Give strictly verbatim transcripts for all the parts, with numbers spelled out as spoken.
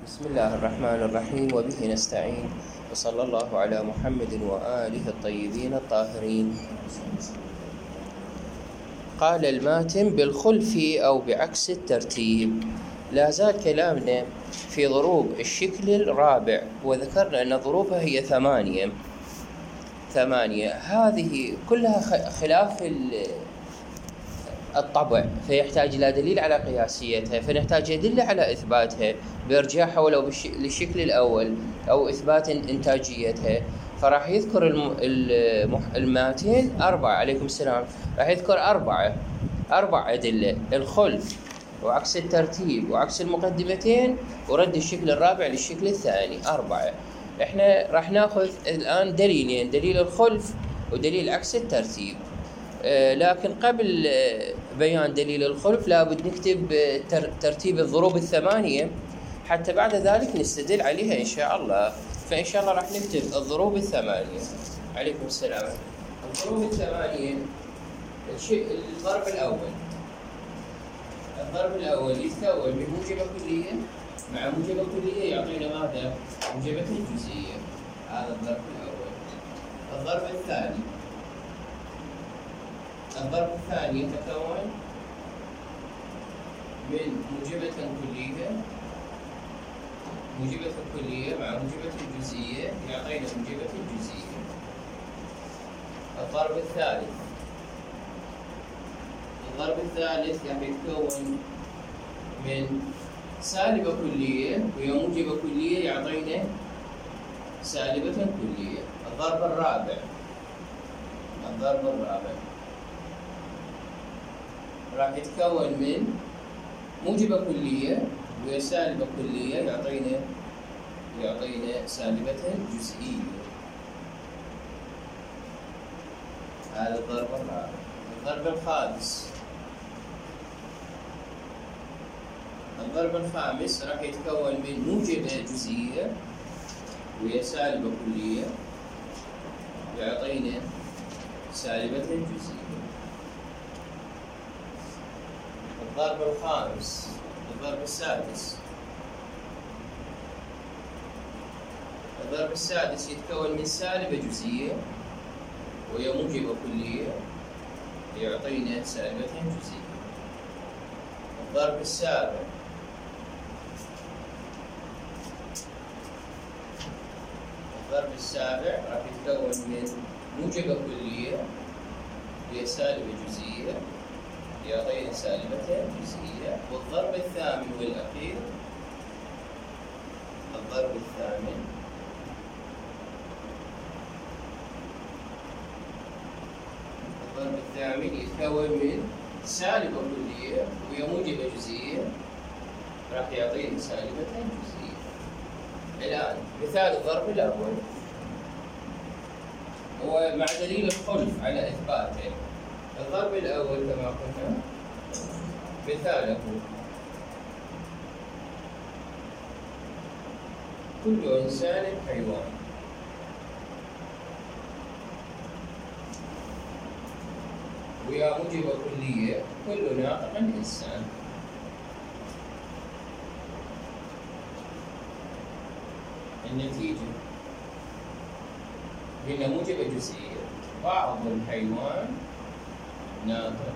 بسم الله الرحمن الرحيم وبه نستعين وصلى الله على محمد وآله الطيبين الطاهرين. قال الماتن بالخلف أو بعكس الترتيب. لا زال كلامنا في ضروب الشكل الرابع، وذكرنا أن ضروبها هي ثمانية ثمانية هذه كلها خلاف الطبع، فيحتاج إلى دليل على قياسيتها، فنحتاج أدلة على إثباتها بإرجاحها ولو للشكل الأول أو إثبات إنتاجيتها. فراح يذكر الماتين أربعة عليكم السلام راح يذكر أربعة أربع أدلة: الخلف وعكس الترتيب وعكس المقدمتين ورد الشكل الرابع للشكل الثاني. أربعة. إحنا راح نأخذ الآن دليلين: دليل الخلف ودليل عكس الترتيب. آه لكن قبل آه بيان دليل الخلف لابد نكتب آه ترتيب الضروب الثمانية حتى بعد ذلك نستدل عليها إن شاء الله. فإن شاء الله راح نكتب الضروب الثمانية. عليكم السلام. الضروب الثمانية، الضرب الأول الضرب الأول يتكون من موجبة كلية مع موجبة كلية يعطينا ماذا؟ موجبة الجزئية. هذا الضرب الأول. الضرب الثاني الضرب الثاني يتكون من موجبة كلية موجبة كلية مع موجبة الجزئية يعطينا موجبة الجزئية. الضرب الثالث الضرب الثالث راح يتكون من سالبة كلية وهي موجبة كلية يعطينا سالبة كلية. الضرب الرابع الضرب الرابع راح يتكون من موجبة كلية وهي سالبة كلية يعطينا يعطينا سالبة جزئية. هذا الضرب الرابع. الضرب الخامس الضرب الخامس راح يتكون من موجبة جزئية وهي سالبة كلية يعطينا سالبة جزئية. الضرب الخامس الضرب السادس الضرب السادس يتكون من سالبة جزئية وهي موجبة كلية يعطينا سالبة جزئية. الضرب السابع الضرب السابع راح يتكون من موجبة كلية وهي سالبة جزئية يعطينا سالبة جزئية. والضرب الثامن والأخير الضرب الثامن الضرب الثامن يتكون من سالبة كلية وهي موجبة جزئية راح يعطينا سالبة جزئية. الآن مثال الضرب الأول هو مع دليل الخلف على إثباته. الضرب الأول كما قلنا مثاله: كل إنسان حيوان. ويا موجبة كلية كل ناطق إنسان. النتيجة هنا موجبة جزئية: بعض الحيوان ناطق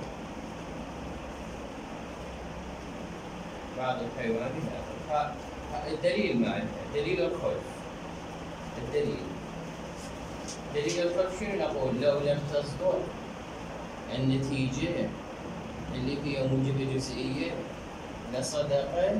بعض الحيوان ناطق. الدليل معنا دليل الخلف. الدليل دليل الخلف شنو نقول؟ لو لم تصدر النتيجة اللي هي موجبة جزئية لصدق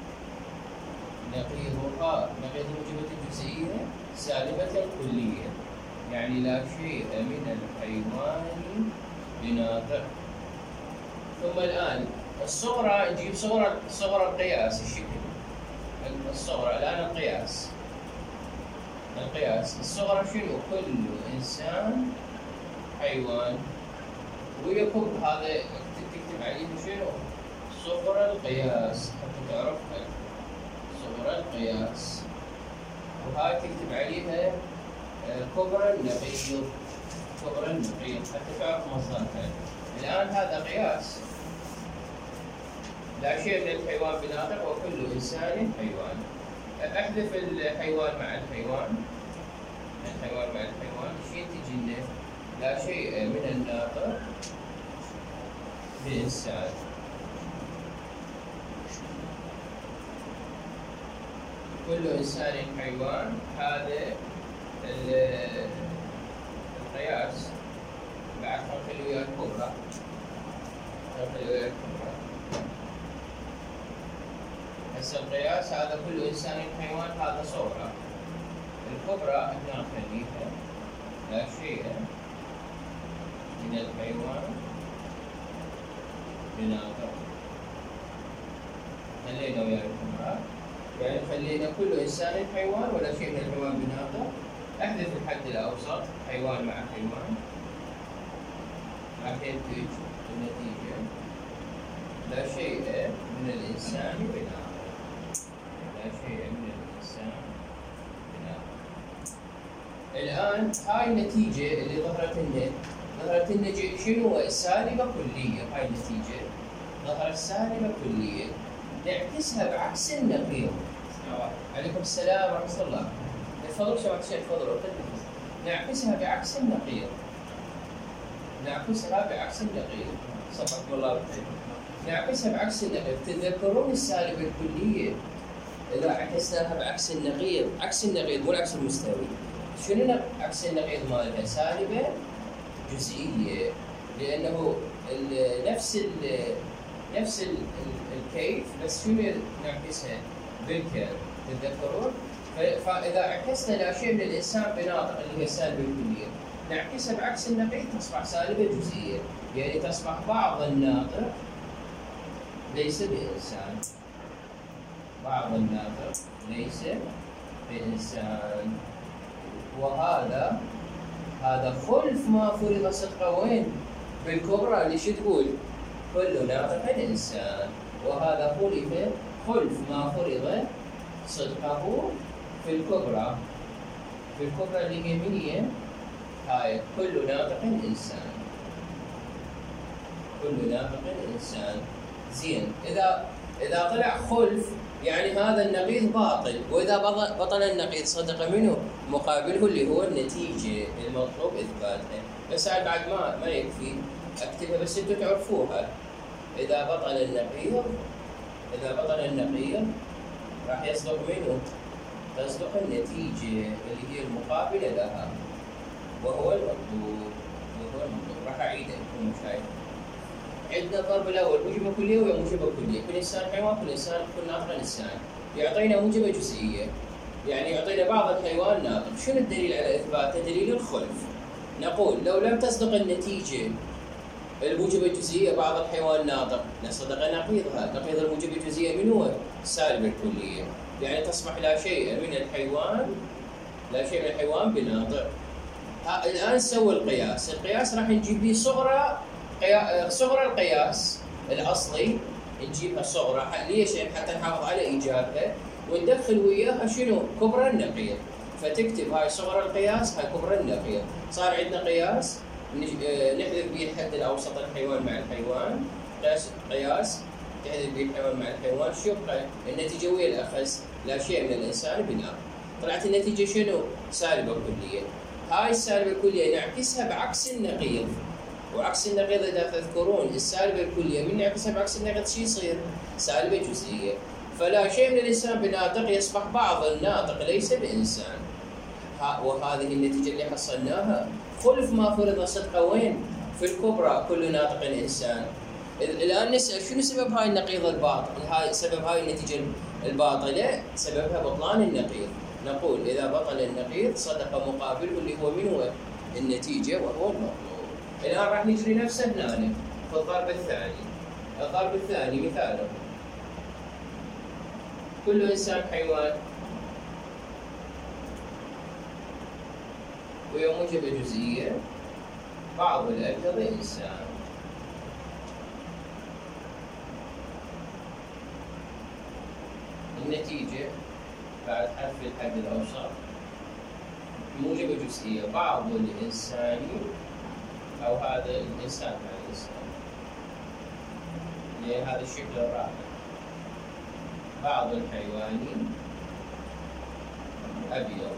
نقيضها نقيض موجبة الجزئية سالبة كلية، يعني لا شيء من الحيوان بناطق. ثم الآن الصغرى نجيب صغرى صغرى القياس. الشكل الصغرى الآن القياس القياس الصغرى شنو؟ كل إنسان حيوان. ويكب هذا تكتب عليه شنو؟ صغرى القياس حتى تعرفها. صغرى القياس. وهاي تكتب عليها كبرى النقيض كبرى النقيض حتى تعرف مصدرها. الآن هذا قياس. لا شيء من الحيوان بناطق وكل إنسان حيوان. احذف الحيوان مع الحيوان، الحيوان مع الحيوان، ايش ينتج لنا؟ لا شيء من الناطق بإنسان. كل إنسان حيوان، هذا القياس بعد خلق ويا الكبرى، خلق ويا الكبرى. هسه القياس هذا كل إنسان حيوان، هذا صورة. الكبرى احنا نخليها لا شيء من الحيوان بناطق. خلينا ويا الكبرى، يعني خلينا كل إنسان حيوان ولا شيء من الحيوان بناطق. احذف الحد الأوسط، حيوان مع حيوان، راح ينتج النتيجة لا شيء من الإنسان بناطق. لا شيء من الإنسان بناطق. الآن هاي النتيجة اللي ظهرت لنا، ظهرت لنا شنو؟ سالبة كلية. هاي النتيجة ظهرت سالبة كلية، نعكسها بعكس النقيض. عليكم السلام ورحمة الله. تفضلوا سمعت الشيخ، تفضلوا. نعكسها بعكس النقيض، نعكسها بعكس النقيض. صفحكم الله بالخير. نعكسها بعكس النقيض. تتذكرون السالبة الكلية إذا عكسناها بعكس النقيض، عكس النقيض مو العكس المستوي. شنو عكس النقيض مالها؟ سالبة جزئية، لأنه نفس ال نفس ال الكيف، بس شنو نعكسها؟ بالكيرف. تتذكرون؟ فإذا عكسنا لا شيء من الإنسان بناطق اللي هي السالبة الكلية، نعكسها بعكس النقيض تصبح سالبة جزئية، يعني تصبح بعض الناطق ليس بإنسان. بعض الناطق ليس بإنسان. وهذا هذا خلف ما فرض صدقه وين؟ بالكبرى. اللي شو تقول؟ كل ناطق إنسان. وهذا خلف خلف ما فرض صدقه في الكبرى. في الكبرى اللي هي من هي؟ هاي كل ناطق إنسان. كل ناطق إنسان. زين، إذا إذا طلع خلف يعني هذا النقيض باطل، وإذا بطل النقيض صدق منه مقابله اللي هو النتيجة المطلوب إثباتها. بس بعد ما ما يكفي أكتبها، بس أنتم تعرفوها. إذا بطل النقيض، إذا بطل النقيض راح يصدق منه، تصدق النتيجة اللي هي المقابلة لها، وهو المطلوب. وهو المطلوب. راح أعيدها لكم شايف. عندنا الضرب الأول موجبة كلية ويا موجبة كلية. كل إنسان حيوان، كل إنسان كل ناطق إنسان. يعطينا موجبة جزئية، يعني يعطينا بعض الحيوان ناطق. شنو الدليل على إثباته؟ دليل الخلف. نقول لو لم تصدق النتيجة الموجبة الجزئية بعض الحيوان ناطق، لصدق نقيضها. نقيض الموجبة الجزئية من هو؟ السالبة الكلية. يعني تصبح لا شيء من الحيوان، لا شيء من الحيوان بناطق. الآن سوي القياس. القياس راح نجيب به صغرى، صغرى القياس الأصلي نجيبها صغرى. ليش؟ حتى نحافظ على إيجابها، وندخل وياها شنو؟ كبرى النقيض. فتكتب هاي صغرى القياس، هاي كبرى النقيض. صار عندنا قياس نحذف به الحد الأوسط الحيوان مع الحيوان. قياس قياس تحذف به الحيوان مع الحيوان. شو يبقى؟ النتيجة ويا الأخذ لا شيء من الإنسان بناطق. طلعت النتيجة شنو؟ سالبة كلية. هاي السالبة الكلية نعكسها بعكس النقيض. وعكس النقيض إذا تذكرون السالبة الكلية من نعكسها بعكس النقيض شو يصير؟ سالبة جزئية. فلا شيء من الإنسان بناطق يصبح بعض الناطق ليس بإنسان. وهذه النتيجة اللي حصلناها خلف ما فرض صدقه وين؟ في الكبرى كل ناطق إنسان. الآن نسأل شنو سبب هاي النقيض الباطل؟ هاي سبب هاي النتيجة الباطلة، سببها بطلان النقيض. نقول إذا بطل النقيض صدق مقابله اللي هو من هو؟ النتيجة وهو المطلوب. الآن راح نجري نفسه هنا في الضرب الثاني. الضرب الثاني مثاله كل إنسان حيوان ويا موجبة جزئية بعض الأبيض إنسان. النتيجة بعد حذف الحد الأوسط موجبة جزئية بعض الإنسان، أو هذا الإنسان مع الإنسان، يعني هذا الشكل الرابع. بعض الحيوان أبيض.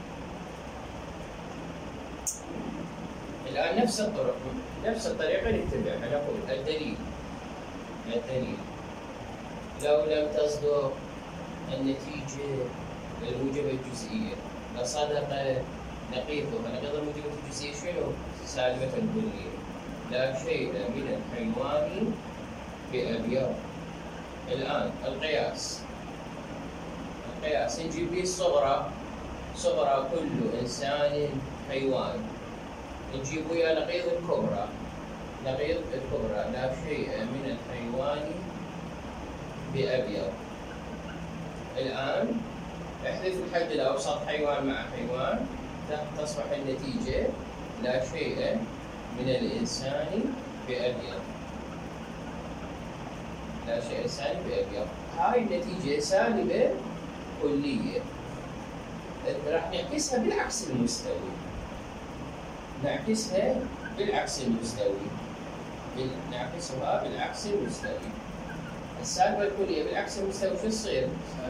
الآن نفس الطرق نفس الطريقة نتبعها. نقول الدليل الدليل لو لم تصدق النتيجة الموجبة الجزئية لصدق نقيضها. نقيض الموجبة الجزئية شنو؟ سالبة الكلية. لا شيء من الحيوان بأبيض. الآن القياس القياس نجيب به الصغرى صغرى كل إنسان حيوان، نجيب ويا نقيض الكبرى نقيض الكبرى لا شيء من الحيوان بأبيض. الآن احذف الحد الأوسط حيوان مع حيوان تصبح النتيجة لا شيء من الإنسان بأبيض. لا شيء إنساني بأبيض. هاي النتيجة سالبة كلية، راح نعكسها بالعكس المستوي. نعكسها بالعكس المستوي. نعكسها بالعكس المستوي. السالبة الكلية بالعكس المستوي شو تصير؟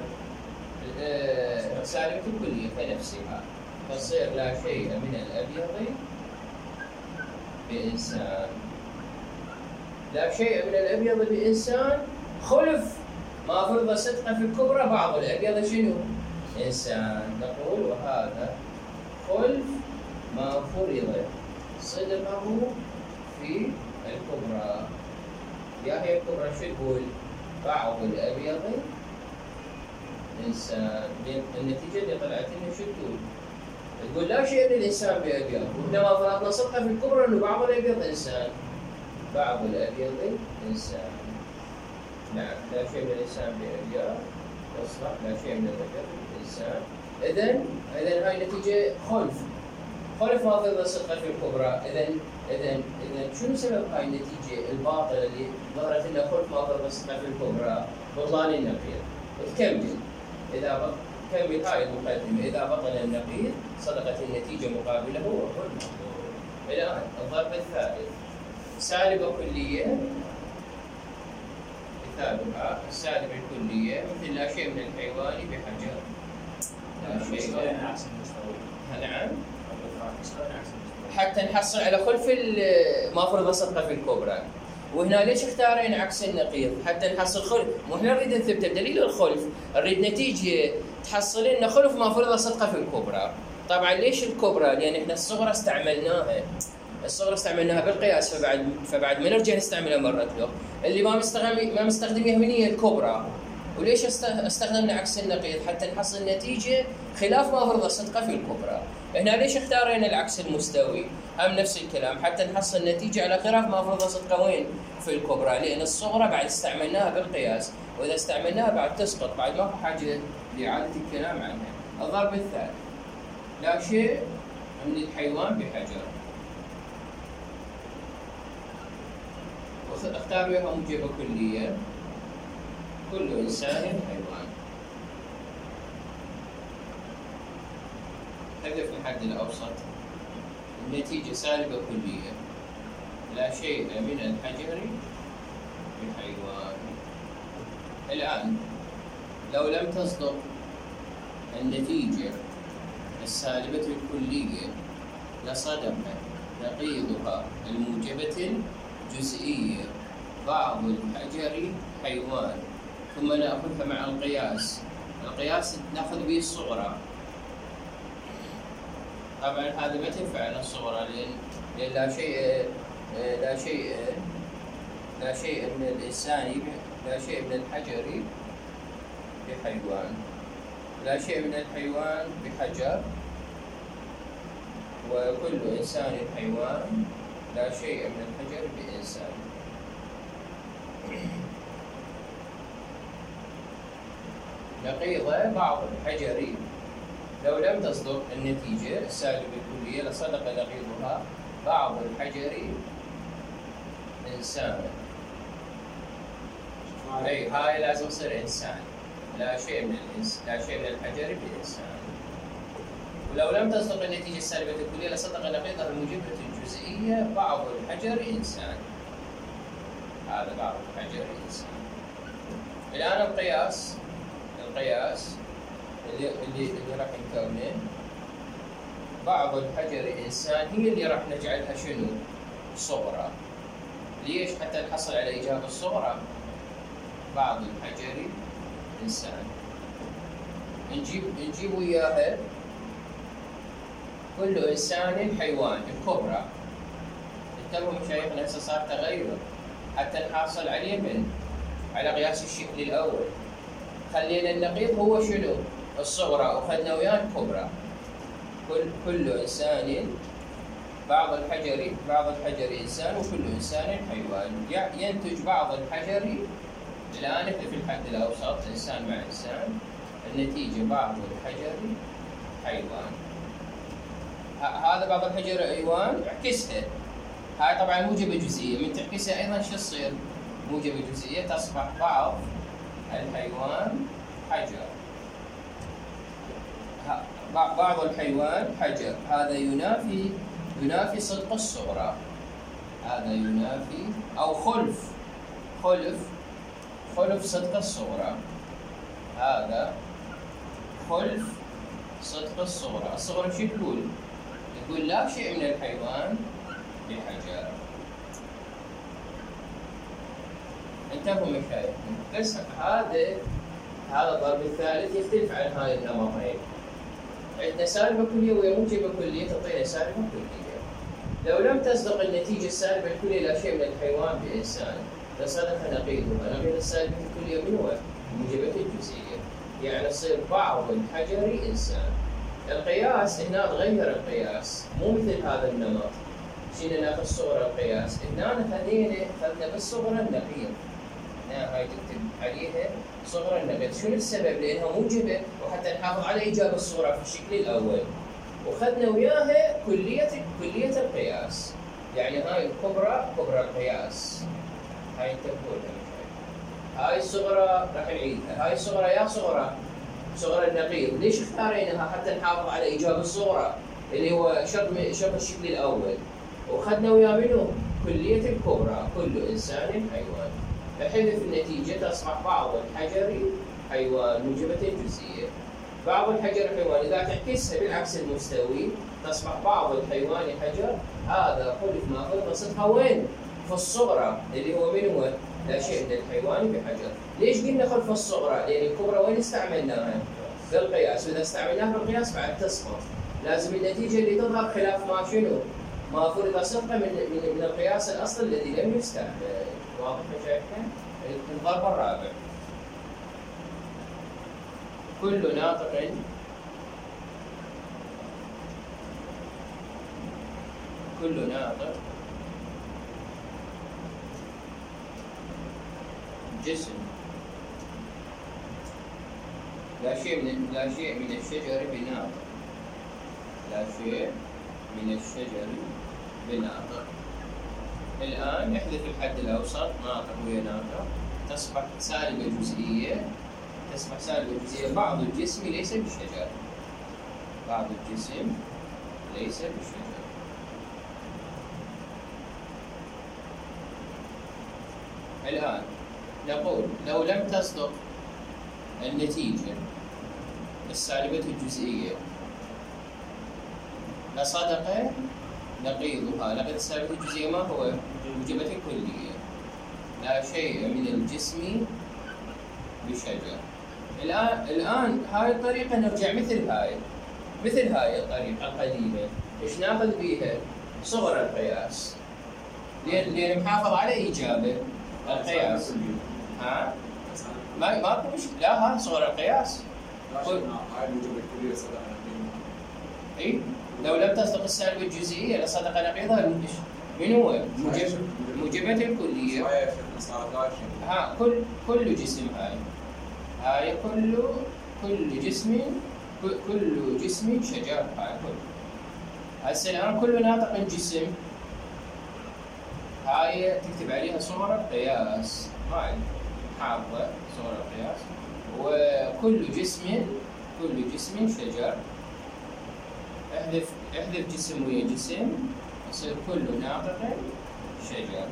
آه سالبة الكلية كنفسها، تصير لا شيء من الأبيض بإنسان. لا شيء من الأبيض بإنسان خلف ما فرض صدقه في الكبرى بعض الأبيض شنو؟ إنسان. نقول وهذا خلف ما فرض صدقه في الكبرى. يا هي الكبرى شو تقول؟ بعض الأبيض إنسان. النتيجة اللي طلعت لنا شو تقول؟ تقول لا شيء للإنسان بأبيض، وإنما فرضنا صدقه في الكبرى إنه بعض الأبيض إنسان. بعض الأبيض إنسان. نعم لا شيء من الإنسان بأبيض تصلح لا شيء من الأبيض إنسان. إذن إذن هاي نتيجة خلف خلف ما فرض صدقه في الكبرى. إذن إذن إذن شنو سبب هاي النتيجة الباطلة اللي ظهرت لنا خلف ما فرض صدقه في الكبرى؟ بطلان النقيض. وتكمل إذا بط... كمل هاي المقدمة. إذا بطل النقيض صدقت النتيجة مقابله وهو المطلوب. الآن الضرب الثالث سالبة كلية. مثالها السالبة الكلية مثل لا شيء من الحيوان بحجر. لا شيء نعم حتى نحصل على خلف ما فرض صدقه في الكبرى. وهنا ليش اختارينا عكس النقيض؟ حتى نحصل خلف. مو احنا نريد نثبت بدليل الخلف، نريد نتيجه تحصل لنا خلف ما فرض صدقه في الكبرى. طبعا ليش الكبرى؟ لان احنا الصغرى استعملناها الصغرى استعملناها بالقياس، فبعد فبعد ما نرجع نستعملها مره ثانيه. اللي ما مستخدم ما مستخدم يهمني الكبرى. وليش استخدمنا عكس النقيض؟ حتى نحصل نتيجه خلاف ما فرض صدقه في الكبرى. هنا ليش اختارينا العكس المستوي؟ هم نفس الكلام حتى نحصل نتيجه على خلاف ما فرض صدقه وين؟ في الكبرى، لان الصغرى بعد استعملناها بالقياس، واذا استعملناها بعد تسقط، بعد ما في حاجه لاعاده الكلام عنها. الضرب الثالث لا شيء من الحيوان بحجر. اختار بها موجبه كليه كل انسان حيوان. هدف الحد الاوسط النتيجه سالبه كليه لا شيء من الحجر بحيوان. الان لو لم تصدق النتيجه السالبه الكليه لصدق نقيضها الموجبه الجزئيه بعض الحجر حيوان. ثم ناخذها مع القياس. القياس ناخذ به الصغرى. طبعا هذا ما تنفع لنا الصغرى لان لان لا شيء لا شيء لا شيء من الانسان لا شيء من الحجر بحيوان. لا شيء من الحيوان بحجر، وكل انسان حيوان. لا شيء من الحجر بانسان. نقيض بعض الحجر لو لم تصدق النتيجة السالبة الكلية لصدق نقيضها بعض الحجر إنسانا. أي هاي لازم تصير إنسان. لا شيء من الإنس لا شيء من الحجر بإنسان. ولو لم تصدق النتيجة السالبة الكلية لصدق نقيضها الموجبة الجزئية بعض الحجر إنسان. هذا بعض الحجر إنسان. الآن القياس القياس اللي اللي, اللي راح نكونه بعض الحجر إنسان هي اللي راح نجعلها شنو؟ صغرى. ليش؟ حتى نحصل على إجابة الصغرى. بعض الحجر إنسان نجيب نجيب وياها كل إنسان حيوان الكبرى. انتبهوا مشايخنا، هسه صار تغير حتى نحصل عليه من على قياس الشكل الأول. خلينا النقيض هو شنو؟ الصغرى، وخذنا وياه الكبرى. كل كل إنسان بعض الحجر بعض الحجر إنسان وكل إنسان حيوان. ينتج بعض الحجر الآن في الحد الأوسط إنسان مع إنسان، النتيجة بعض الحجر حيوان. هذا بعض الحجر حيوان، اعكسها. هاي طبعا موجبة جزئية، من تعكسها أيضا شو تصير؟ موجبة جزئية تصبح بعض الحيوان حجر. بعض الحيوان حجر، هذا ينافي ينافي صدق الصغرى. هذا ينافي أو خلف خلف خلف صدق الصغرى. هذا خلف صدق الصغرى. الصغرى شو تقول؟ تقول لا شيء من الحيوان بحجر. انتبهوا مشايخ، بس هذا هذا الضرب الثالث يختلف عن هاي النمطين. عندنا سالبة كلية وموجبة كلية تعطينا سالبة كلية. لو لم تصدق النتيجة السالبة الكلية لا شيء من الحيوان بإنسان لصدق نقيضها. نقيض السالبة الكلية من هو؟ موجبة الجزئية، يعني يصير بعض الحجر إنسان. القياس هنا تغير القياس، مو مثل هذا النمط. شينا ناخذ صغرى القياس، هنا خلينا خذنا بس صغرى النقيض. هنا هاي تكتب عليها صغرى النقيض. شنو السبب؟ لأنها موجبة، وحتى نحافظ على إيجاب الصغرى في الشكل الأول. وخذنا وياها كلية كلية القياس، يعني هاي الكبرى كبرى القياس. هاي انتبهوا لها. هاي الصغرى راح نعيدها. هاي الصغرى يا صغرى صغرى النقيض. ليش اختارينها؟ حتى نحافظ على إيجاب الصغرى اللي هو شرط شرط الشكل الأول. وخذنا وياه منه كلية الكبرى، كل إنسان حيوان. فحذف النتيجة تصبح بعض الحجر حيوان موجبة الجزئية. بعض الحجر حيوان، إذا تعكسها بالعكس المستوي تصبح بعض الحيوان حجر. هذا خلف ما خلف صدقها وين؟ في الصغرى اللي هو من هو؟ لا شيء من الحيوان بحجر. ليش قلنا خلف الصغرى؟ لأن الكبرى وين استعملناها؟ بالقياس، وإذا استعملناها بالقياس بعد تسقط. لازم النتيجة اللي تظهر خلاف ما شنو؟ ما فرض صدقه من من من القياس الأصلي الذي لم يستعمل. واضح مشايخنا؟ الضرب الرابع. كل ناطق كل ناطق جسم لا شيء من لا شيء من الشجر بناطق. لا شيء من الشجر بناطق. الآن احذف الحد الأوسط، ناطق ويا ناطق، تصبح سالبة جزئية. تصبح سالبة جزئية. بعض الجسم ليس بالشجر. بعض الجسم ليس بالشجر. الآن نقول لو لم تصدق النتيجة السالبة الجزئية لصدق نقيضها. نقيض السالبة الجزئية ما هو؟ موجبة الكلية. لا شيء من الجسم بشجر. الآن الآن هاي الطريقة نرجع مثل هاي مثل هاي الطريقة القديمة. ايش ناخذ بيها؟ صغر القياس. لأن لأن محافظ على إيجابه القياس. ها؟ ما ماكو مشكلة. لا هاي صغر القياس. هاي موجبة الكلية صدق نقيضها. اي لو لم تصدق السالبة الجزئية لصدق نقيضها. من هو؟ موجب موجبة الكلية. ها كل كل جسم هاي هاي كل كل جسم كل جسم شجر. هاي كل هسه الآن كل ناطق جسم هاي تكتب عليها صغر القياس. هاي حافظة صغر القياس. وكل جسم كل جسم شجر. احذف احذف جسم ويا جسم يصير كل ناطق شجر.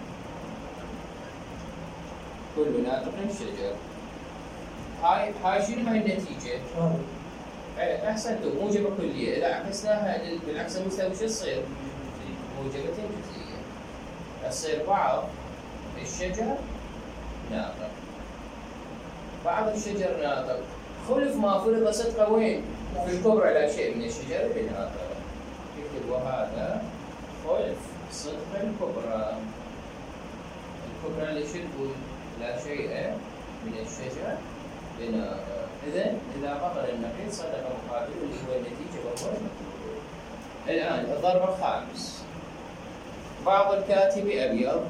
كل ناطق شجر. هاي هاي شنو هاي النتيجة؟ إيه، احسنتم، موجبه كليه. اذا عكسناها بالعكس المستوي شو تصير؟ موجبتين جزئيه. تصير بعض الشجر ناطق. بعض الشجر ناطق خلف ما فرض صدقه وين؟ في الكبرى لا شيء من الشجر بناطق. يكتب وهذا خلف صدق الكبرى. الكبرى اللي شو تقول؟ لا شيء من الشجر بناطق. إذا إذا بطل النقيض صدق مقابله اللي هو النتيجة وهو المطلوب. الآن الضرب الخامس. بعض الكاتب أبيض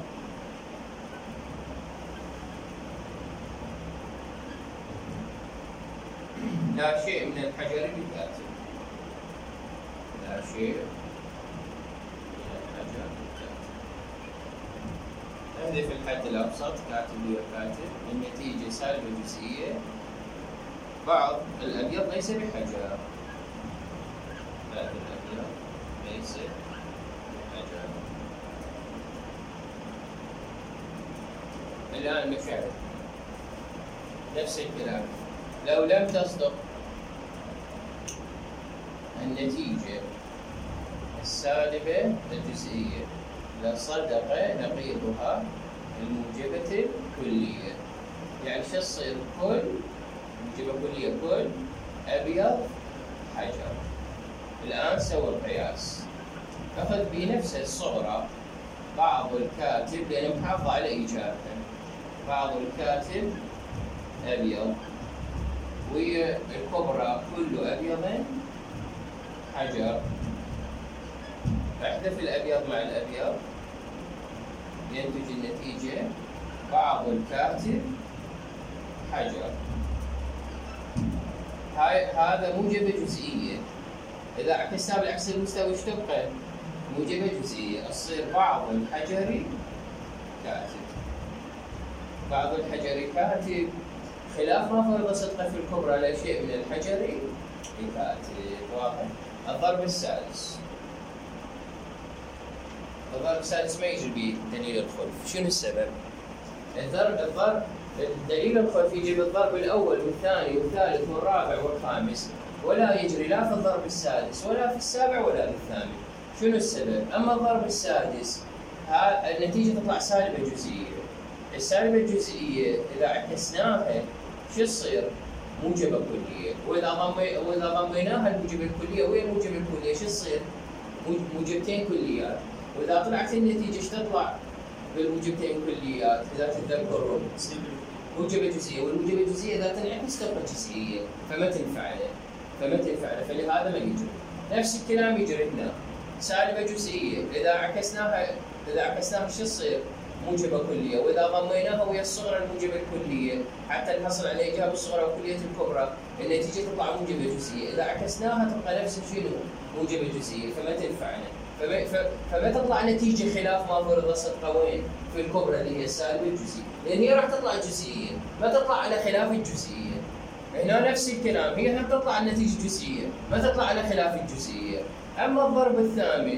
لا شيء من الحجر بالكاتب. لا شيء من الحجر بالكاتب. احذف الحد الأبسط كاتب لي وكاتب. النتيجة سالبة جزئية. بعض الأبيض ليس بحجر. بعض الأبيض ليس بحجر. الآن مشاهد نفس الكلام. لو لم تصدق النتيجة السالبة الجزئية لصدق نقيضها الموجبة الكلية. يعني شو تصير؟ كل موجبة كلية كل أبيض حجر. الآن سوى القياس. أخذ بنفس الصغرى بعض الكاتب لأنه محافظ على إيجابه. بعض الكاتب أبيض والكبرى كل أبيض حجر. احذف الأبيض مع الأبيض ينتج النتيجة بعض الكاتب حجر. هاي هذا موجبة جزئية. إذا عكسناها بالعكس المستوي ايش تبقى؟ موجبة جزئية. تصير بعض الحجر كاتب. بعض الحجر كاتب خلاف ما فرض صدقه في الكبرى لا شيء من الحجر كاتب. واضح؟ الضرب السادس. الضرب السادس ما يجي بدليل الخلف. شنو السبب؟ الضرب الضرب دليل الخلف يجي بالضرب الأول والثاني والثالث والرابع والخامس، ولا يجري لا في الضرب السادس ولا في السابع ولا في الثامن. شنو السبب؟ أما الضرب السادس النتيجة تطلع سالبة جزئية. السالبة الجزئية إذا عكسناها شو تصير؟ موجبة كلية. وإذا ضمي وإذا ضميناها الموجبة الكلية وين الموجبة الكلية شو تصير؟ موجبتين كليات. وإذا طلعت النتيجة ايش تطلع؟ بالموجبتين كليات إذا تتذكرون موجبة جزئية، والموجبة الجزئية إذا تنعكس تبقى جزئية فما تنفعنا فما تنفعنا فلهذا ما يجري. نفس الكلام يجري هنا سالبة جزئية. إذا عكسناها إذا عكسناها شو تصير؟ موجبة كلية. وإذا ضميناها ويا الصغرى الموجبة الكلية حتى نحصل على إيجاب الصغرى وكلية الكبرى النتيجة تطلع موجبة جزئية. إذا عكسناها تبقى نفس شنو؟ موجبة جزئية فما تنفعنا. فما, فما تطلع نتيجة خلاف ما فرض صدقه وين؟ في الكبرى اللي هي السالبة الجزئية، لأن هي راح تطلع جزئية ما تطلع على خلاف الجزئية. هنا نفس الكلام هي هم تطلع النتيجة جزئية ما تطلع على خلاف الجزئية. أما الضرب الثامن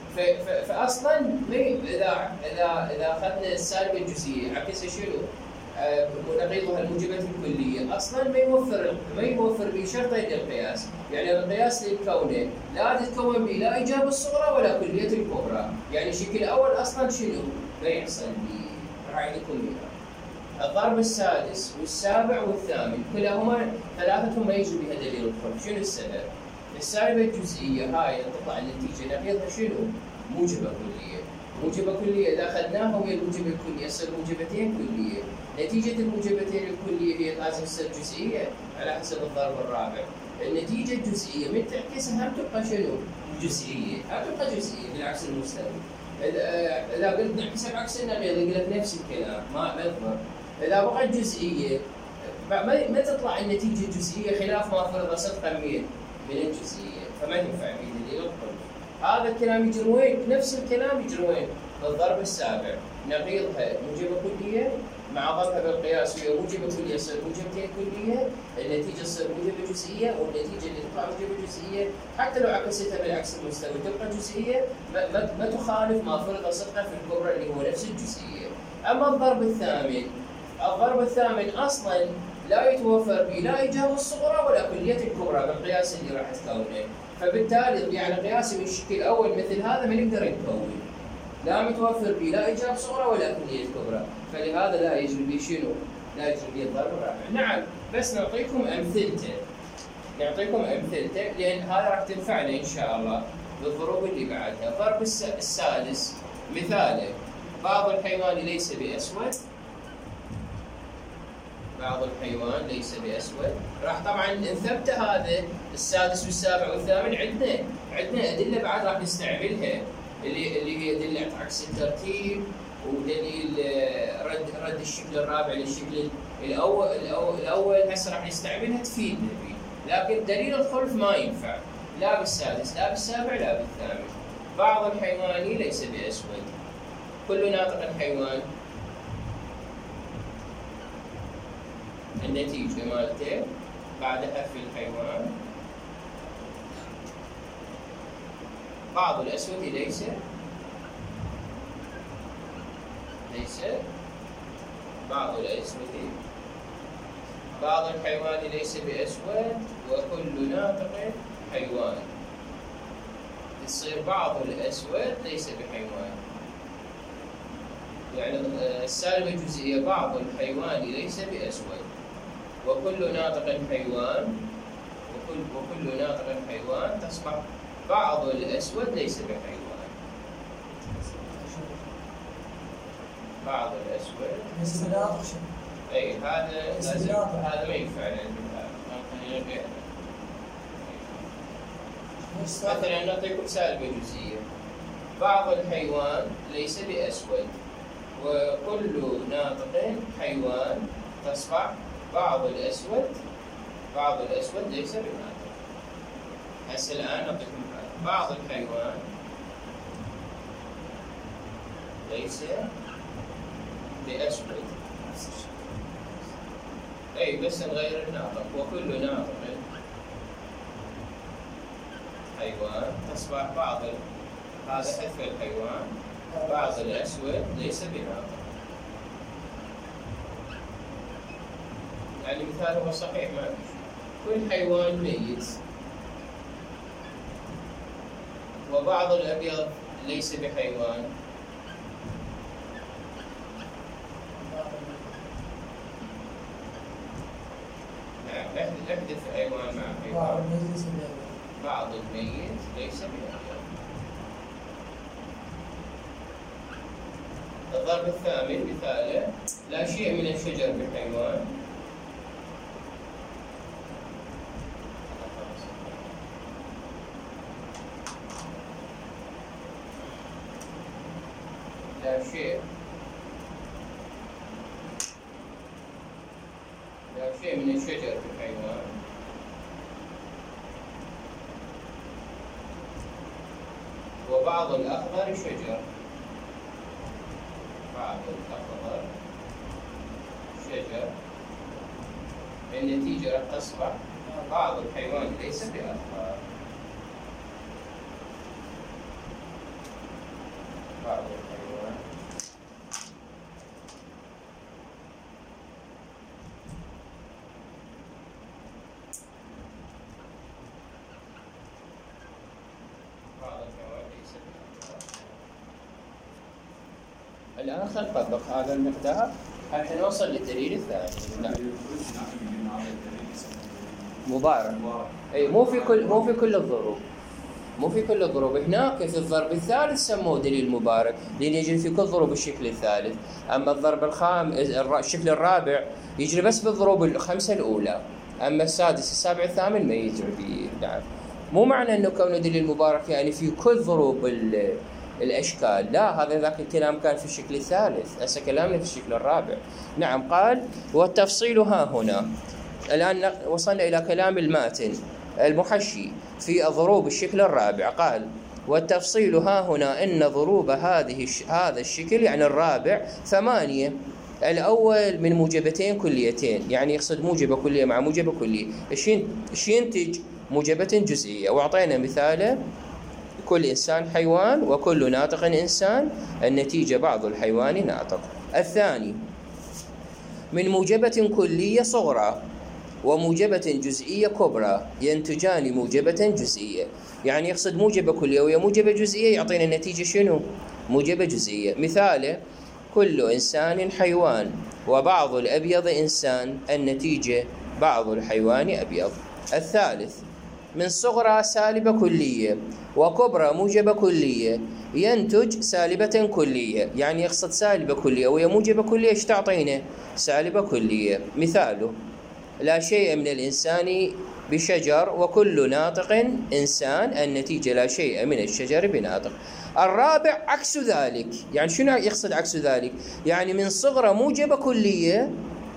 فاصلا اذا اذا اذا اخذنا السالبه الجزئيه عكسها شنو؟ آه نقيضها الموجبه الكليه، اصلا ما يوفر ما يوفر بشرطين القياس، يعني القياس للكونين لا تتكون به لا ايجاب الصغرى ولا كليه الكبرى، يعني الشكل الاول اصلا شنو؟ ما يحصل به. راح اعيدكم اياها. الضرب السادس والسابع والثامن كلاهما ثلاثتهم ما يجري بها دليل الخلف. شنو السبب؟ السالبه الجزئيه هاي تطلع النتيجه نقيضها شنو؟ موجبه كليه. موجبه كليه اذا اخذناها ويا الموجبه الكليه يصير موجبتين كليه. نتيجه الموجبتين الكليه هي لازم تصير جزئيه على حسب الضرب الرابع. النتيجه الجزئيه من تعكسها هم تبقى شنو؟ جزئيه، هم تبقى جزئيه بالعكس المستوي. اذا اذا قلت نعكسها بعكس النقيض يقول لك نفس الكلام ما ما يضبط. اذا بقت جزئيه ما ما تطلع النتيجه جزئيه خلاف ما فرض صدقا من من الجزئيه، فما تنفع في دليل الخلف. هذا الكلام يجري وين؟ نفس الكلام يجري وين؟ بالضرب السابع، نقيضها موجبه كليه مع ضربها بالقياس وهي موجبه كليه تصير موجبتين كليه، النتيجه تصير موجبه جزئيه، والنتيجه اللي تطلع موجبه جزئيه حتى لو عكستها بالعكس المستوي تبقى جزئيه ما, ما, ما تخالف ما فرض صدقه في الكبرى اللي هو نفس الجزئيه. اما الضرب الثامن، الضرب الثامن اصلا لا يتوفر به لا إيجاب الصغرى ولا كلية الكبرى بالقياس اللي راح تكونه، فبالتالي يعني قياسي من الشكل الأول مثل هذا ما نقدر نكون. لا متوفر به لا إيجاب صغرى ولا كلية كبرى، فلهذا لا يجري به شنو؟ لا يجري به الضرب الرابع. نعم، بس نعطيكم أمثلته. نعطيكم أمثلته لأن هذا راح تنفعنا إن شاء الله بالضروب اللي بعدها. الضرب السادس مثاله: بعض الحيوان ليس بأسود. بعض الحيوان ليس بأسود. راح طبعا نثبت هذا السادس والسابع والثامن، عندنا عندنا أدلة بعد راح نستعملها اللي اللي هي أدلة عكس الترتيب ودليل رد رد الشكل الرابع للشكل الأول الأول, الأول هسه راح نستعملها تفيدنا فيه، لكن دليل الخلف ما ينفع لا بالسادس لا بالسابع لا بالثامن. بعض الحيوان ليس بأسود. كل ناطق حيوان النتيجة مالته بعد حذف الحيوان. بعض الأسود ليس ليس بعض الأسود. بعض الحيوان ليس بأسود وكل ناطق حيوان. تصير بعض الأسود ليس بحيوان، يعني السالبة الجزئية بعض الحيوان ليس بأسود وكل ناطق حيوان وكل وكل ناطق حيوان تصبح بعض الأسود ليس بحيوان. بعض الأسود ليس بناطق. أي هذا لازم هذا ما ينفع لنا. مثلا نعطيكم سالبة جزئية: بعض الحيوان ليس بأسود وكل ناطق حيوان تصبح بعض الأسود بعض الأسود ليس بناطق. هسه الآن نعطيكم بعض الحيوان ليس بأسود. أي بس نغير الناطق: وكل ناطق حيوان تصبح بعض هذا حذف الحيوان بعض الأسود ليس بناطق. يعني مثال هو صحيح ما فيش. كل حيوان ميت وبعض الأبيض ليس بحيوان. نعم، احذف حيوان مع حيوان. بعض الميت ليس بأبيض. الضرب الثامن مثاله: لا شيء من الشجر بحيوان. لا شيء لا شيء من الشجر بحيوان. وبعض الأخضر شجر. بعض الأخضر شجر. النتيجة راح تصبح بعض الحيوان ليس بأخضر. بعض الحيوان بعض الحيوان ليس بأخضر. الآن خل نطبق هذا المقدار حتى نوصل للدليل الثاني. نعم. مبارك. اي مو في كل مو في كل الضروب. مو في كل الضروب. هناك في الضرب الثالث سموه دليل مبارك لأن يجري في كل ضروب الشكل الثالث. أما الضرب الخامس الشكل الرابع يجري بس بالضروب الخمسة الأولى. أما السادس السابع الثامن ما يجري فيه. نعم. مو معنى أنه كونه دليل مبارك يعني في كل ضروب الأشكال، لا، هذا ذاك الكلام كان في الشكل الثالث، هسه كلامنا في الشكل الرابع. نعم. قال: والتفصيل ها هنا. الآن وصلنا إلى كلام الماتن المحشي في ضروب الشكل الرابع. قال: والتفصيل ها هنا إن ضروب هذه هذا الشكل يعني الرابع ثمانية. الأول من موجبتين كليتين، يعني يقصد موجبة كلية مع موجبة كلية، ايش ينتج؟ موجبة جزئية. وأعطينا مثاله: كل إنسان حيوان وكل ناطق إنسان. النتيجة بعض الحيوان ناطق. الثاني: من موجبة كلية صغرى وموجبة جزئية كبرى ينتجان موجبة جزئية. يعني يقصد موجبة كلية وهي موجبة جزئية يعطينا النتيجة شنو؟ موجبة جزئية. مثاله: كل إنسان حيوان وبعض الأبيض إنسان، النتيجة بعض الحيوان أبيض. الثالث: من صغرى سالبة كلية وكبرى موجبة كلية ينتج سالبة كلية. يعني يقصد سالبة كلية وهي موجبة كلية ايش تعطينا؟ سالبة كلية. مثاله: لا شيء من الإنسان بشجر وكل ناطق إنسان، النتيجة لا شيء من الشجر بناطق. الرابع عكس ذلك. يعني شنو يقصد عكس ذلك؟ يعني من صغرى موجبة كلية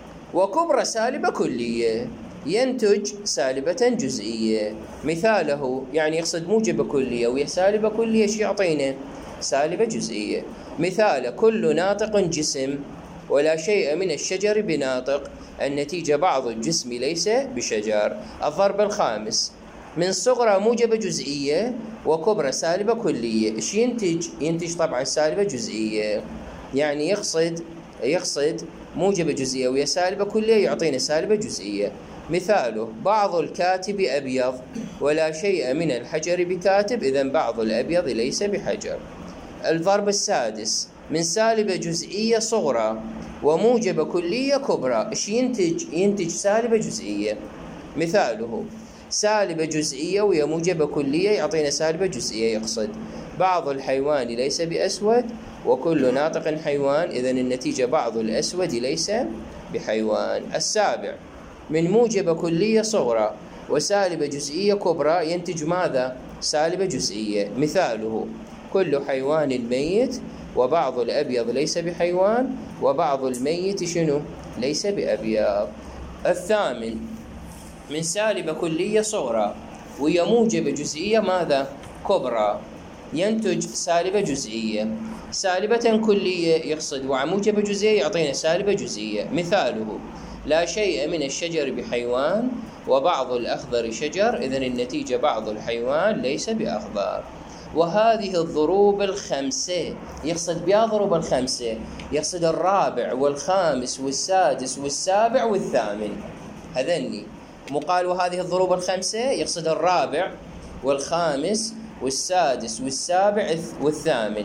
وكبرى سالبة كلية ينتج سالبة جزئية. مثاله: يعني يقصد موجبة كلية وهي سالبة كلية شو يعطينا؟ سالبة جزئية. مثاله: كل ناطق جسم ولا شيء من الشجر بناطق، النتيجة بعض الجسم ليس بشجر. الضرب الخامس: من صغرى موجبة جزئية وكبرى سالبة كلية، ايش ينتج؟ ينتج طبعا سالبة جزئية. يعني يقصد يقصد موجبة جزئية وهي سالبة كلية يعطينا سالبة جزئية. مثاله: بعض الكاتب أبيض ولا شيء من الحجر بكاتب، إذن بعض الأبيض ليس بحجر. الضرب السادس: من سالبة جزئية صغرى وموجبة كلية كبرى، ايش ينتج؟ ينتج سالبة جزئية. مثاله: سالبة جزئية وهي موجبة كلية يعطينا سالبة جزئية. يقصد بعض الحيوان ليس بأسود وكل ناطق حيوان، إذن النتيجة بعض الأسود ليس بحيوان. السابع: من موجبة كلية صغرى وسالبة جزئية كبرى ينتج ماذا؟ سالبة جزئية. مثاله: كل حيوان ميت وبعض الأبيض ليس بحيوان وبعض الميت شنو؟ ليس بأبيض. الثامن: من سالبة كلية صغرى وهي موجبة جزئية ماذا؟ كبرى ينتج سالبة جزئية. سالبة كلية يقصد وموجبة جزئية يعطينا سالبة جزئية. مثاله: لا شيء من الشجر بحيوان وبعض الأخضر شجر، إذن النتيجة بعض الحيوان ليس بأخضر. وهذه الضروب الخمسة، يقصد بها ضروب الخمسة، يقصد الرابع والخامس والسادس والسابع والثامن، هذني مقال. وهذه الضروب الخمسة يقصد الرابع والخامس والسادس والسابع والثامن.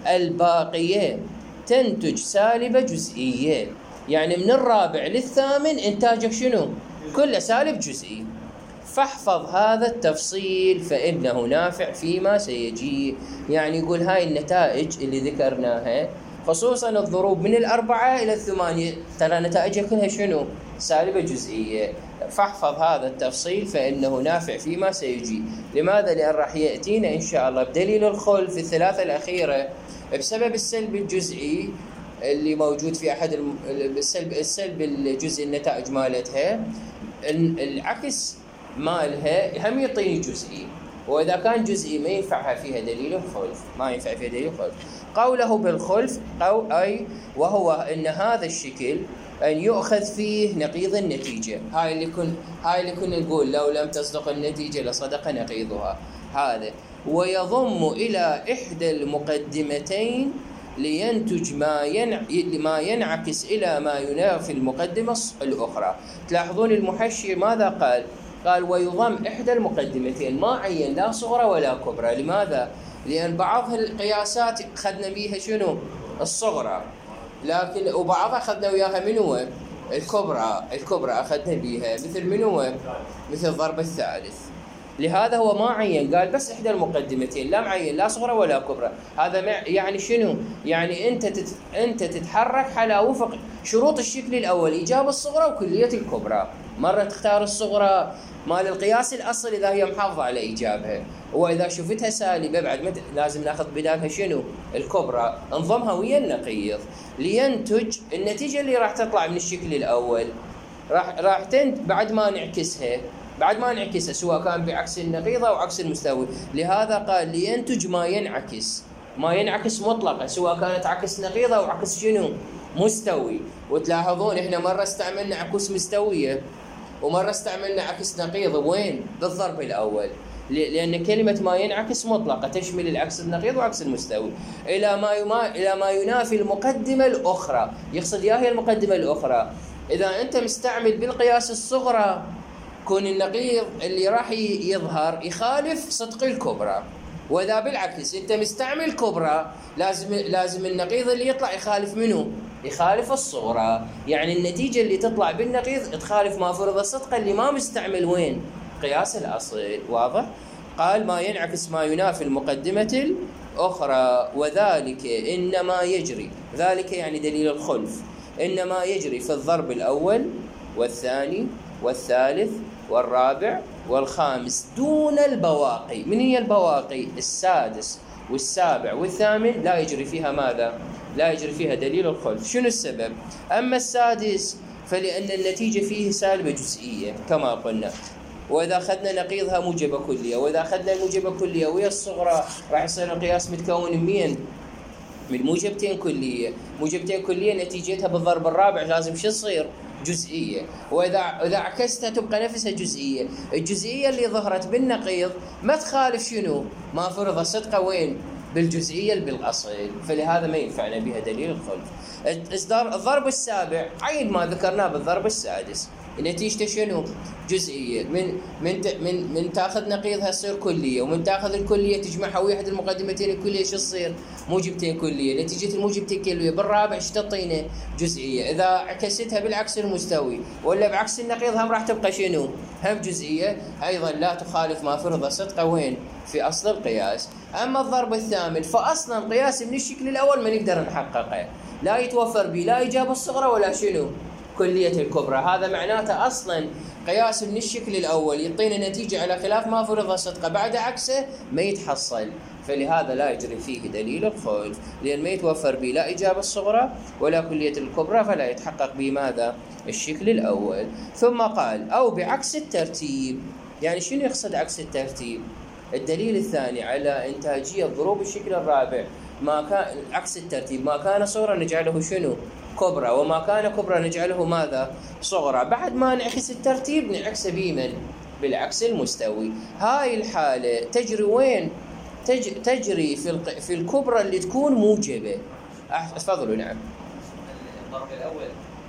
الباقية تنتج سالبة جزئية. يعني من الرابع للثامن إنتاجك شنو؟ كله سالب جزئي. فاحفظ هذا التفصيل فإنه نافع فيما سيجي. يعني يقول هاي النتائج اللي ذكرناها خصوصا الضروب من الأربعة إلى الثمانية ترى نتائجها كلها شنو؟ سالبة جزئية. فاحفظ هذا التفصيل فإنه نافع فيما سيجي. لماذا؟ لأن راح يأتينا إن شاء الله بدليل الخل في الثلاثة الأخيرة بسبب السلب الجزئي اللي موجود في أحد السلب السلب الجزئي النتائج مالتها، العكس مالها هم يعطيني جزئي، وإذا كان جزئي ما ينفعها فيها دليل الخلف، ما ينفع فيها دليل الخلف. قوله بالخلف أو أي وهو أن هذا الشكل أن يؤخذ فيه نقيض النتيجة. هاي اللي كن هاي اللي كنا نقول لو لم تصدق النتيجة لصدق نقيضها. هذا ويضم إلى إحدى المقدمتين لينتج ما ينع... ما ينعكس إلى ما ينافي المقدمة الأخرى. تلاحظون المحشي ماذا قال؟ قال ويضم إحدى المقدمتين، ما عين لا صغرى ولا كبرى. لماذا؟ لأن بعض القياسات أخذنا بيها شنو؟ الصغرى، لكن وبعضها أخذنا وياها منو؟ الكبرى. الكبرى أخذنا بيها مثل منو؟ مثل الضرب الثالث. لهذا هو ما عين، قال بس إحدى المقدمتين، لا معين لا صغرى ولا كبرى. هذا يعني شنو؟ يعني أنت تت... أنت تتحرك على وفق شروط الشكل الأول، إيجاب الصغرى وكلية الكبرى. مرة تختار الصغرى مال القياس الأصل إذا هي محافظة على إيجابها، وإذا شفتها سالبة بعد مد... لازم ناخذ بدالها شنو؟ الكبرى، انضمها ويا النقيض لينتج النتيجة اللي راح تطلع من الشكل الأول. راح راح تنت بعد ما نعكسها بعد ما نعكسها سواء كان بعكس النقيض أو عكس المستوي. لهذا قال لينتج ما ينعكس ما ينعكس مطلقا سواء كانت عكس نقيض أو عكس شنو؟ مستوي. وتلاحظون إحنا مرة استعملنا عكس مستوية ومرة استعملنا عكس نقيض. وين؟ بالضرب الأول، لأن كلمة ما ينعكس مطلقة تشمل العكس النقيض وعكس المستوي إلى ما يما... إلى ما ينافي المقدمة الأخرى. يقصد يا هي المقدمة الأخرى إذا أنت مستعمل بالقياس الصغرى كون النقيض اللي راح يظهر يخالف صدق الكبرى، وإذا بالعكس أنت مستعمل كبرى لازم لازم النقيض اللي يطلع يخالف منه؟ يخالف الصغرى. يعني النتيجة اللي تطلع بالنقيض تخالف ما فرض صدقه اللي ما مستعمل وين؟ قياس الأصل. واضح؟ قال ما ينعكس ما ينافي المقدمة الأخرى، وذلك إنما يجري، ذلك يعني دليل الخلف، إنما يجري في الضرب الأول والثاني والثالث والرابع والخامس دون البواقي. من هي البواقي؟ السادس والسابع والثامن لا يجري فيها ماذا؟ لا يجري فيها دليل الخلف. شنو السبب؟ أما السادس فلأن النتيجة فيه سالبة جزئية كما قلنا، وإذا أخذنا نقيضها موجبة كلية، وإذا أخذنا الموجبة كلية ويا الصغرى راح يصير القياس متكون من من موجبتين كلية. موجبتين كلية نتيجتها بالضرب الرابع لازم شو تصير؟ جزئية. وإذا إذا عكستها تبقى نفسها جزئية. الجزئية اللي ظهرت بالنقيض ما تخالف شنو؟ ما فرض صدقه وين؟ بالجزئية اللي بالأصل، فلهذا ما ينفعنا بها دليل الخلف. إصدار الضرب السابع عين ما ذكرناه بالضرب السادس، نتيجته شنو؟ جزئية. من من من من تاخذ نقيضها تصير كلية، ومن تاخذ الكلية تجمعها ويا احد المقدمتين الكلية شو تصير؟ موجبتين كلية. نتيجة الموجبتين كلية بالرابع ايش تعطينا؟ جزئية. إذا عكستها بالعكس المستوي ولا بعكس النقيض هم راح تبقى شنو؟ هم جزئية، أيضا لا تخالف ما فرض صدقه وين؟ في أصل القياس. أما الضرب الثامن فأصلا قياس من الشكل الأول ما نقدر نحققه، لا يتوفر به لا إجابة الصغرى ولا شنو؟ كلية الكبرى. هذا معناته أصلا قياس من الشكل الأول يعطينا نتيجة على خلاف ما فرض صدقه، بعد عكسه ما يتحصل، فلهذا لا يجري فيه دليل الخلف، لأن ما يتوفر به لا إجابة الصغرى ولا كلية الكبرى، فلا يتحقق به ماذا؟ الشكل الأول. ثم قال أو بعكس الترتيب. يعني شنو يقصد عكس الترتيب؟ الدليل الثاني على إنتاجية ضروب الشكل الرابع ما كان عكس الترتيب، ما كان صغرى نجعله شنو؟ كبرى، وما كان كبرى نجعله ماذا؟ صغرى. بعد ما نعكس الترتيب نعكس بمن؟ بالعكس المستوي. هاي الحالة تجري وين؟ تج... تجري في الق... في الكبرى اللي تكون موجبة. تفضلوا. نعم. الضرب الأول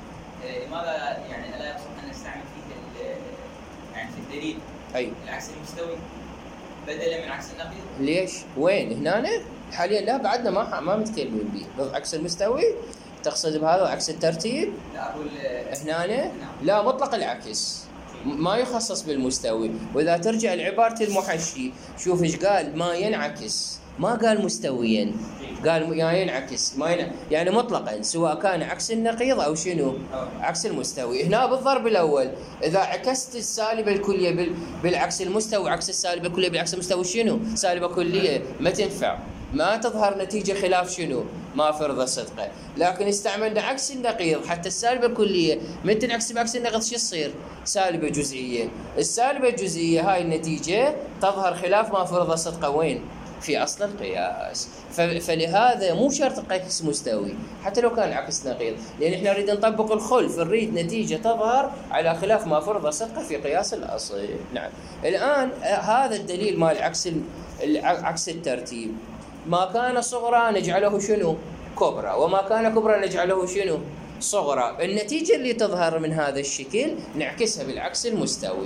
لماذا يعني لا يصح أن نستعمل فيه يعني في الدليل أي العكس المستوي بدلا من عكس النقيض؟ ليش؟ وين؟ هنا حاليا لا بعدنا ما ما متكلمين به. بالعكس المستوي تقصد بهذا عكس الترتيب؟ لا أقول هنا نعم. لا مطلق العكس ما يخصص بالمستوي. وإذا ترجع لعبارة المحشي شوف إيش قال؟ ما ينعكس، ما قال مستويا، قال ما ينعكس، ما ينع... يعني مطلقا سواء كان عكس النقيض أو شنو؟ عكس المستوي. هنا بالضرب الأول إذا عكست السالبة الكلية بال... بالعكس المستوي، عكس السالبة الكلية بالعكس المستوي شنو؟ سالبة كلية ما تنفع، ما تظهر نتيجة خلاف شنو؟ ما فرض صدقه. لكن استعملنا عكس النقيض حتى السالبة الكلية من تنعكس بعكس النقيض شو يصير؟ سالبة جزئية. السالبة الجزئية هاي النتيجة تظهر خلاف ما فرض صدقه وين؟ في أصل القياس. فلهذا مو شرط قياس مستوي حتى لو كان عكس نقيض، لأن احنا نريد نطبق الخلف، نريد نتيجة تظهر على خلاف ما فرض صدقه في قياس الأصل. نعم. الآن هذا الدليل مال عكس عكس الترتيب، ما كان صغرى نجعله شنو؟ كبرى، وما كان كبرى نجعله شنو؟ صغرى. النتيجة اللي تظهر من هذا الشكل نعكسها بالعكس المستوي،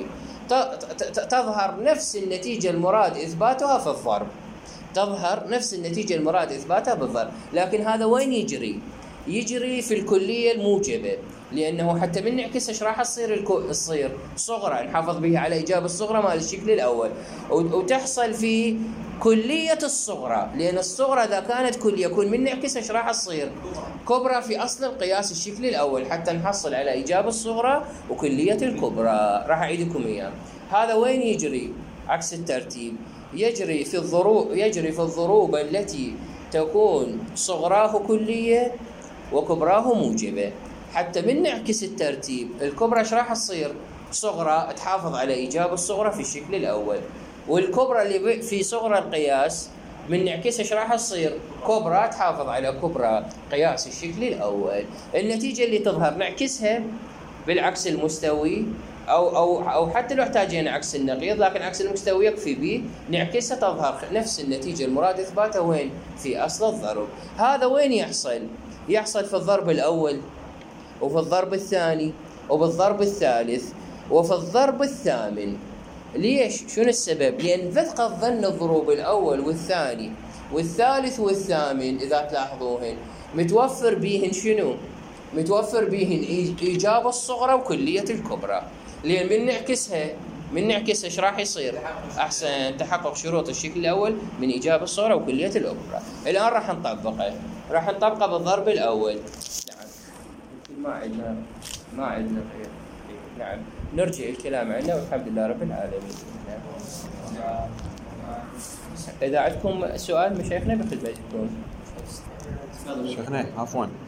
تظهر نفس النتيجة المراد إثباتها في الضرب، تظهر نفس النتيجة المراد إثباتها بالضرب. لكن هذا وين يجري؟ يجري في الكلية الموجبة، لأنه حتى من نعكس ايش راح تصير؟ الكو... تصير صغرى، نحافظ بها على إجابة الصغرى مال الشكل الأول، وتحصل في كلية الصغرى، لأن الصغرى إذا كانت كلية يكون من نعكس ايش راح تصير؟ كبرى في أصل القياس الشكل الأول، حتى نحصل على إجابة الصغرى وكلية الكبرى. راح أعيدكم إياه. هذا وين يجري؟ عكس الترتيب. يجري في الضروب يجري في الضروب التي تكون صغراه كلية وكبراه موجبة. حتى من نعكس الترتيب الكبرى ايش راح تصير؟ صغرى، تحافظ على إجابة الصغرى في الشكل الأول، والكبرى اللي في صغرى القياس من نعكس ايش راح تصير؟ كبرى، تحافظ على كبرى قياس الشكل الأول. النتيجة اللي تظهر نعكسها بالعكس المستوي، أو أو أو حتى لو احتاجنا عكس النقيض، لكن عكس المستوي يكفي به، نعكسها تظهر نفس النتيجة المراد إثباتها وين؟ في أصل الضرب. هذا وين يحصل؟ يحصل في الضرب الأول. وفي الضرب الثاني وبالضرب الثالث وفي الضرب الثامن. ليش؟ شنو السبب؟ لأن فثق الظن الضروب الأول والثاني والثالث والثامن إذا تلاحظوهن متوفر بيهن شنو؟ متوفر بيهن إيجاب الصغرى وكلية الكبرى. لأن من نعكسها من نعكسها ايش راح يصير؟ أحسن، تحقق شروط الشكل الأول من إيجاب الصغرى وكلية الكبرى. الآن راح نطبقه راح نطبقه بالضرب الأول. نعم ما عندنا ما عندنا غير. نعم نرجع الكلام عنا والحمد لله رب العالمين. نعم. إذا عندكم سؤال مشايخنا بخدمتكم. شيخنا عفوا